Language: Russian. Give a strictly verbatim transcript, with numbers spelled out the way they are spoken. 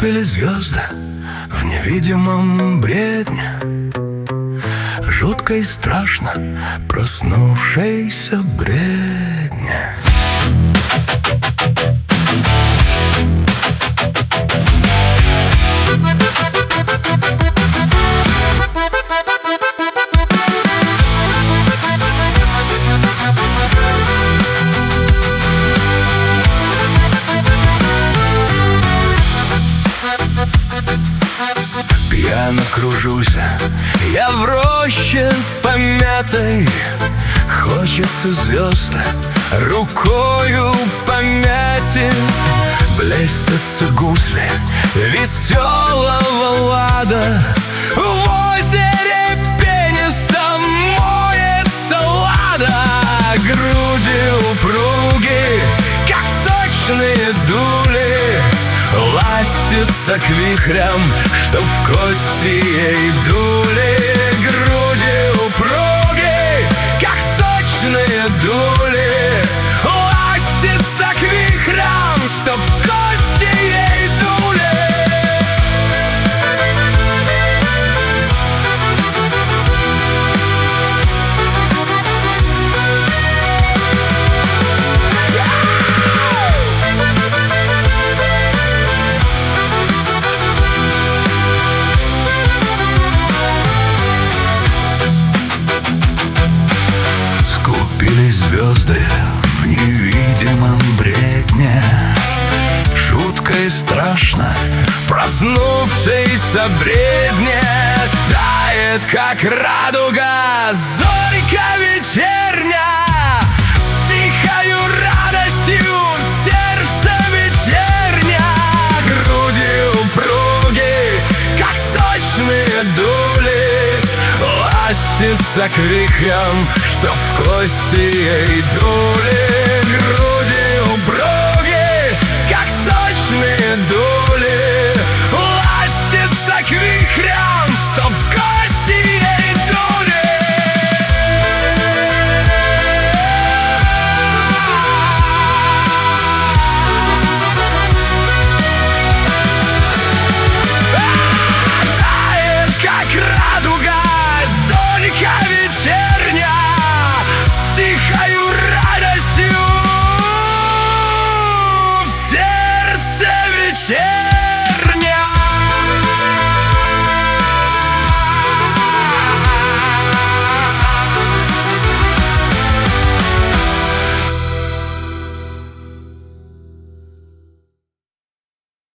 Скупили звезды в невидимом бредне. Жутко и страшно проснувшейся бредне. Пьяно кружусь я в роще помятой. Хочется звезды рукою помять. Блестятся гусли веселого лада. В озере пенистом моется лада. Груди упруги, как сочные дули, ластится к вихрям, чтоб в кости ей дули. Груди упруги, как сочные дули, ластится к вихрям, чтоб в кости ей дули. Звезды в невидимом бредне. Жутко и страшно проснувшейся бредне. Тает, как радуга, зорька вечерня. С тихою радостью в сердце вечерня. Груди упруги, как сочные дули, ластится к вихрям, чтоб в кости ей дули. Груди упруги, как сочные дули, ластится к вихрям, чтоб в кости ей дули. Тает, как радуга, зорька вечерня. С тихою радостью в сердце вечерня.